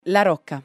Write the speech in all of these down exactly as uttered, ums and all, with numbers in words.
La Rocca.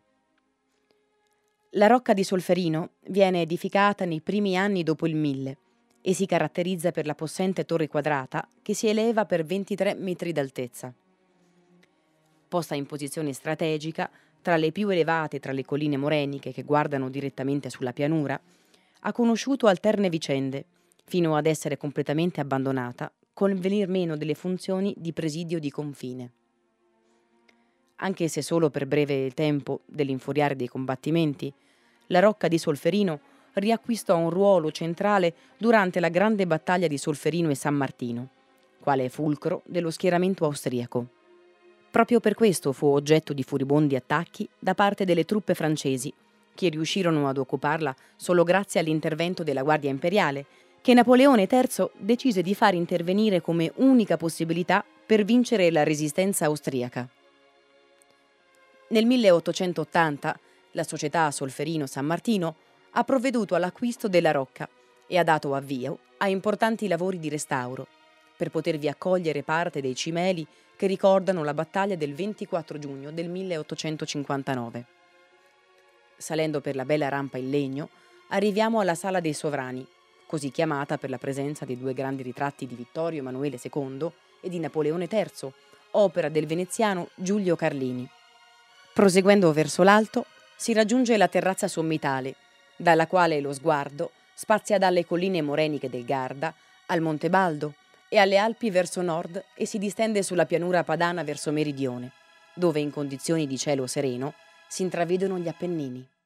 La Rocca di Solferino viene edificata nei primi anni dopo il mille e si caratterizza per la possente torre quadrata che si eleva per ventitré metri d'altezza. Posta in posizione strategica, tra le più elevate tra le colline moreniche che guardano direttamente sulla pianura, ha conosciuto alterne vicende, fino ad essere completamente abbandonata, col venir meno delle funzioni di presidio di confine. Anche se solo per breve tempo dell'infuriare dei combattimenti, la Rocca di Solferino riacquistò un ruolo centrale durante la grande battaglia di Solferino e San Martino, quale fulcro dello schieramento austriaco. Proprio per questo fu oggetto di furibondi attacchi da parte delle truppe francesi, che riuscirono ad occuparla solo grazie all'intervento della Guardia Imperiale, che Napoleone terzo decise di far intervenire come unica possibilità per vincere la resistenza austriaca. Nel milleottocentottanta la società Solferino-San Martino ha provveduto all'acquisto della Rocca e ha dato avvio a importanti lavori di restauro per potervi accogliere parte dei cimeli che ricordano la battaglia del ventiquattro giugno del milleottocentocinquantanove. Salendo per la bella rampa in legno, arriviamo alla Sala dei Sovrani, così chiamata per la presenza dei due grandi ritratti di Vittorio Emanuele secondo e di Napoleone terzo, opera del veneziano Giulio Carlini. Proseguendo verso l'alto, si raggiunge la terrazza sommitale, dalla quale lo sguardo spazia dalle colline moreniche del Garda al Monte Baldo e alle Alpi verso nord e si distende sulla pianura padana verso meridione, dove in condizioni di cielo sereno si intravedono gli Appennini.